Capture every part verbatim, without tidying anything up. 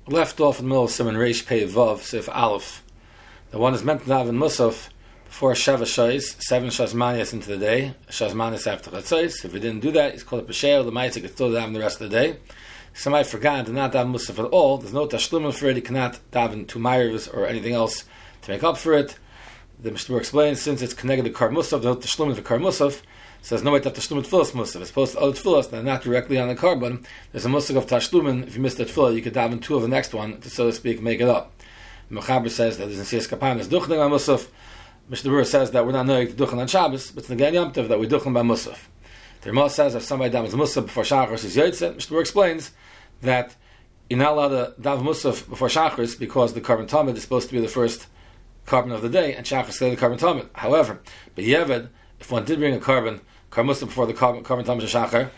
left off in the middle of Simon Reish Pei Vav Sif Aleph. The one is meant to have in Musaf before Sheva Shais, seven Shazmanias into the day, Shazmanias after Chatzos. If he didn't do that, he's called a Pesheil, the Ma'aseh could still daven the rest of the day. If somebody forgot and did not daven Musaf at all, there's no Tashlumin for it, he cannot daven two Ma'ariv or anything else to make up for it. The Mishnah explains, since it's connected to Kar Musaf, there's no Tashlumin for Kar Musaf, so there's no way to have Tashlumin Tfilas Musaf. As opposed to other Tfilas that are not directly on the carbon, there's a Musaf of Tashlumin. If you missed the Tfilah, you could daven two of the next one to, so to speak, make it up. Mechaber says that there's in Siyas Kapan, there's Duchning on Musaf. Mishnah Berurah says that we're not knowing to Duchning on Shabbos, but it's Negan Yom Tov that we Duchning by Musaf. The Ramah says if somebody davens Musaf before Shachris is Yotzeh, Mishnah Berurah explains that you're not allowed to daven Musaf before Shachris because the carbon Talmud is supposed to be the first carbon of the day, and Shachris is the carbon Talmud. However, but Yeved, if one did bring a carbon, carbon Musaf before the carbon, carbon Talmud Shachar,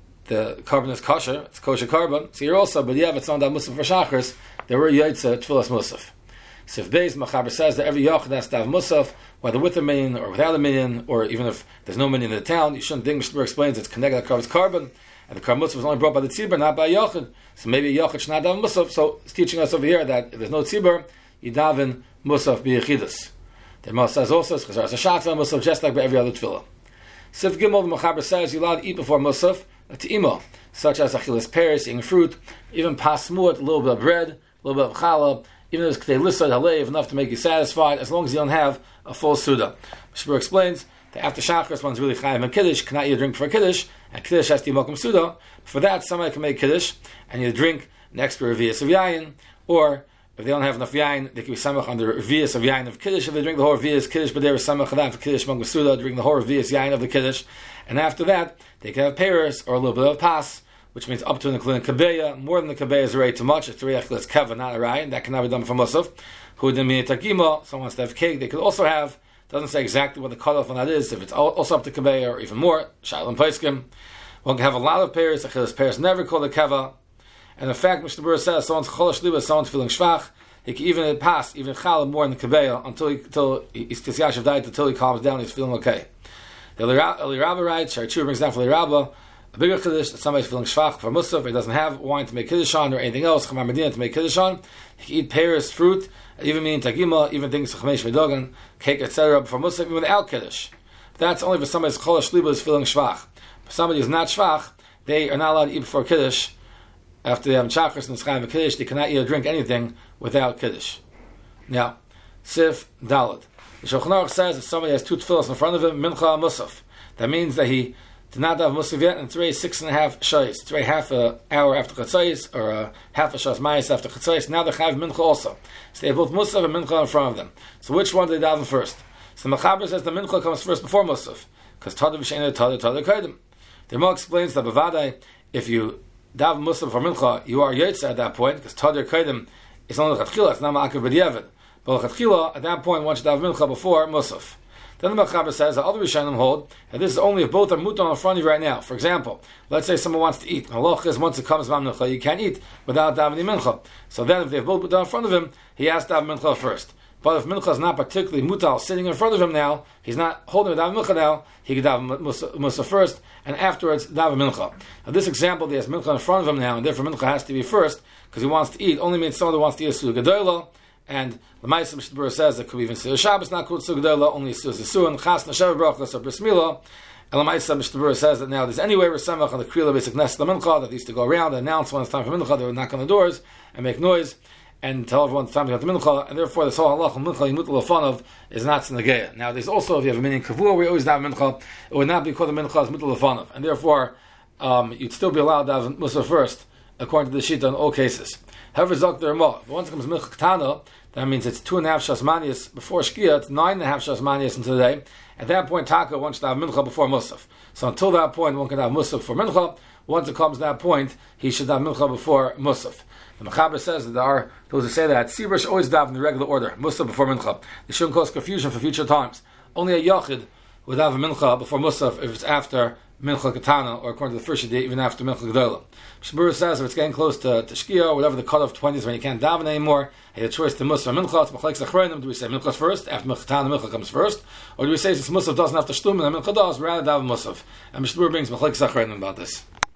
the carbon is kosher, it's kosher carbon, so you're also, but Yeved, it's not that Musaf for Shachris, there were Yotzeh, Tfilas Musaf. Sif Beis Machaber says that every Yachid has to have Musaf, whether with a minion or without a minion, or even if there's no minion in the town, you shouldn't think. Mishnah explains it's connected to carbon, and the carbon Musaf was only brought by the Tzibur, not by a Yachid. So maybe a Yachid should not daven Musaf. So it's teaching us over here that if there's no Tzibur, you daven Musaf b'Yechidus. The Ramah says also it's Chazar Sashatza Musaf, just like by every other Tefillah. Sif Gimel the Machaber says you're allowed to eat before Musaf a Te'ima, such as Achilas pears, eating fruit, even pasmut, a little bit of bread, a little bit of challah. Even if it's Ktei Lissad Halev, enough to make you satisfied, as long as you don't have a full Suda. Shmuel explains that after Shachris, one's really Chayim and Kiddush, cannot eat a drink for a Kiddush, and Kiddush has to be Mokum Suda. For that, somebody can make Kiddush, and you drink an extra Revius of Yayin, or if they don't have enough Yayin, they can be Samach under Revius of Yayin of Kiddush. If they drink the whole Revius Kiddush, but they were Samach Chadam for Kiddush Mokum Suda, drink the whole Revius Yayin of the Kiddush, and after that, they can have Paris, or a little bit of Pas, which means up to and including kabeya. More than the kabeya is already too much. It's already it's keva, not a rai, and that cannot be done for musaf. Who didn't mean tagima? Someone wants to have cake. They could also have. Doesn't say exactly what the cutoff on that is. If it's also up to kabeya or even more, shalom paiskim. One can have a lot of pairs. Achilas pairs never called a keva. And in fact, Mishnah Berurah says someone's cholash liba, someone's feeling shvach. He can even pass, even challah more than the kabeya until he until he's tisyashav diet until he calms down. He's feeling okay. The Eli Rabba writes, Sharichu brings down for Eli Rabba. A bigger Kiddush, that somebody's feeling shvach for Musaf, he doesn't have wine to make Kiddush on or anything else, Chamar Medina to make Kiddush on, he can eat pears, fruit, even mean tagima, even things Chamesh Medogan, cake, et cetera, for Musaf, even without Kiddush. But that's only for somebody's Cholash Liba is feeling shvach. For somebody who's not shvach, they are not allowed to eat before Kiddush. After they have chakras and Schayim and Kiddush, they cannot eat or drink anything without Kiddush. Now, Sif Dalad. The Shulchan Aruch says if somebody has two tefillas in front of him, Mincha Musaf. That means that he did not have Musaf yet, and it's already six and a half shayis. It's already half an hour after Chatzos, or a half a shas mayis after Chatzos. Now they have Mincha also. So they have both Musaf and Mincha in front of them. So which one do they daven first? So the Mechaber says the Mincha comes first before Musaf, because Tada V'Sheina Tada Tada Kaidim. The Ramah explains that Bavadai, if you daven Musaf for Mincha, you are Yotzeh at that point, because Tada Kaidim is only Lechatchila, it's not Ma'akev B'Diavad. But Lechatchila, at that point, one should daven Mincha before Musaf. Then the Mechaber says that other Rishonim hold that this is only if both are mutar in front of you right now. For example, let's say someone wants to eat. Halach is once it comes Mam Mincha, you can't eat without davening Mincha. So then if they have both mutar in front of him, he has to daven Mincha first. But if Mincha is not particularly mutar sitting in front of him now, he's not holding daven Mincha now, he can daven Musa first, and afterwards daven Mincha. Now this example, he has Mincha in front of him now, and therefore Mincha has to be first, because he wants to eat. Only means someone who wants to eat a Suda Gedolah. And the Ma'aseh Mishnah Berurah says it could be even Seder Shabbos, not called Suda Gedolah, only Seder Zisuan, Chas Nashav Brachos or Bris Milah. And the Ma'aseh Mishnah Berurah says that now there's any way Resamach on the Kriyah Basic Knesset Mincha that they used to go around and announce when it's time for Mincha, they would knock on the doors and make noise and tell everyone it's time to go to Mincha, and therefore this whole halach of Mincha Yimut L'Lefanov is not Sinageya. Now there's also, if you have a minyan kavua where you always have Mincha, it would not be called a Mincha as Yimut L'Lefanov, and therefore um, you'd still be allowed to have Musa first, according to the Shita in all cases. However, Zok the Ramah, once it comes Mincha Ketana, that means it's two and a half shasmanias before Shkia, it's nine and a half shasmanias into the day. At that point, Taka one should have Mincha before Musaf. So until that point, one can have Musaf for Mincha. Once it comes to that point, he should have Mincha before Musaf. The Mechaber says that there are those who say that Tzibur should always daven in the regular order, Musaf before Mincha. It shouldn't cause confusion for future times. Only a Yachid would have a Mincha before Musaf if it's after Mincha Ketana, or according to the first day, even after Mincha Gedolah. Shmuel says if it's getting close to, to Shkia, or whatever the cutoff twenties when you can't daven anymore, he had a choice to Musaf or Mincha. It's Machlek Zachronim. Do we say Mincha first, after Mincha Ketana, Mincha comes first? Or do we say since Musaf doesn't have to Shtum and Mincha does, rather daven Musaf? And Shmuel brings Machlek Zachronim about this.